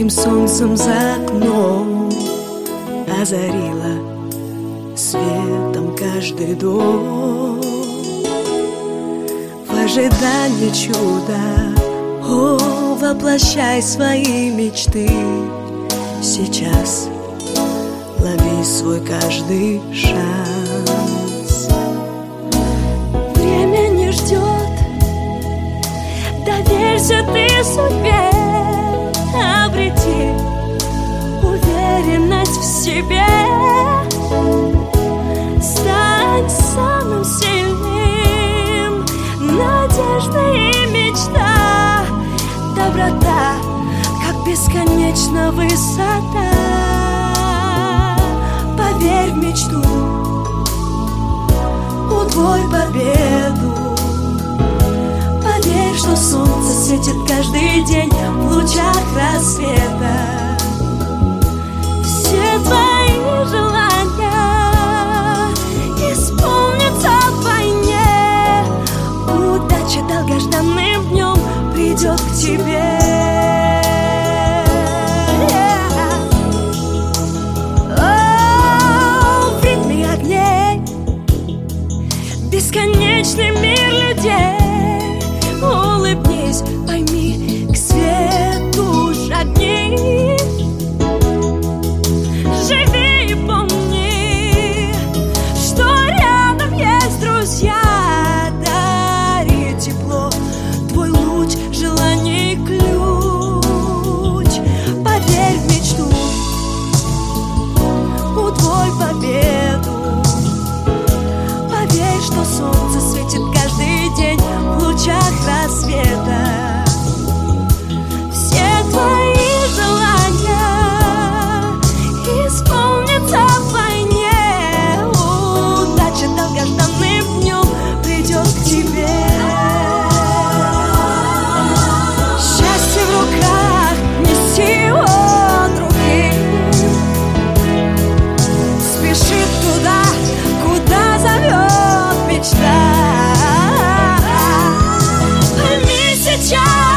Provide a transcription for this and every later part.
ярким солнцем за окном озарила светом каждый дом. В ожидании чуда, о, воплощай свои мечты. Сейчас лови свой каждый шанс. Время не ждет, доверься ты судьбе. Обрети уверенность в себе. Стань самым сильным, надежда и мечта. Доброта, как бесконечна высота. Поверь в мечту, удвой победу. Поверь, что солнце светит каждый день в лучах рассвета. Все твои желания исполнятся в войне. Удача долгожданным днем придет к тебе. В ритме огней бесконечный мир людей. Улыбнись, пойми, к свету шагни. Живи и помни, что рядом есть друзья. Дари тепло, твой луч, желаний ключ. Поверь в мечту, удвой победу. Поверь, что солнце светит каждый день в лучах рассвета. Все твои желания исполнятся в войне. Удача долгожданным днем придет к тебе. Счастье в руках, неси его другим. Спеши туда, куда зовет мечта. Пойми сейчас,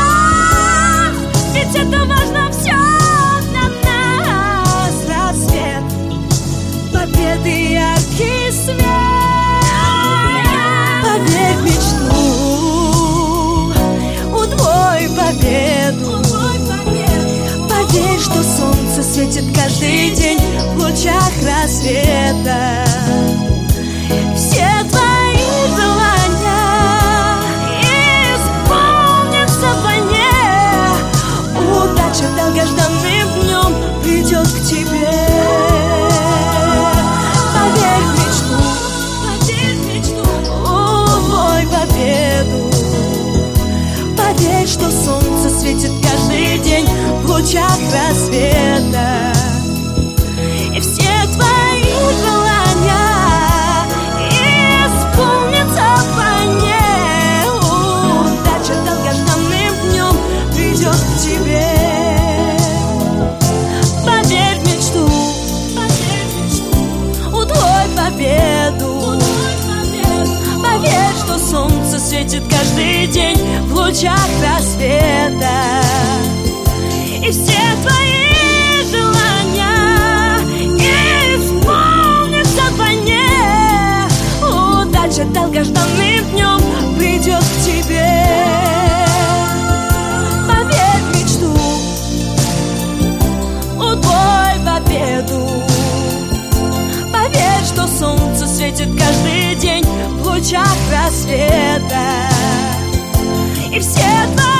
ведь это важно все для нас. Рассвет, победы, яркий свет. Поверь в мечту, удвой победу. Поверь, что солнце светит каждый день в лучах рассвета. Все твои желания исполнятся в войне. Удача долгожданным днем придет к тебе. Поверь в мечту, удвой победу. Поверь, что солнце светит каждый день в лучах рассвета. И все твои желания исполнятся в войне. Удача долгожданным днем придет к тебе. Поверь в мечту, удвой победу. Поверь, что солнце светит каждый день в лучах рассвета. И все твои желания исполнятся в войне. Удача долгожданным днем придет к тебе. Поверь в мечту, удвой победу. Поверь, что солнце светит каждый день в лучах рассвета. И все твои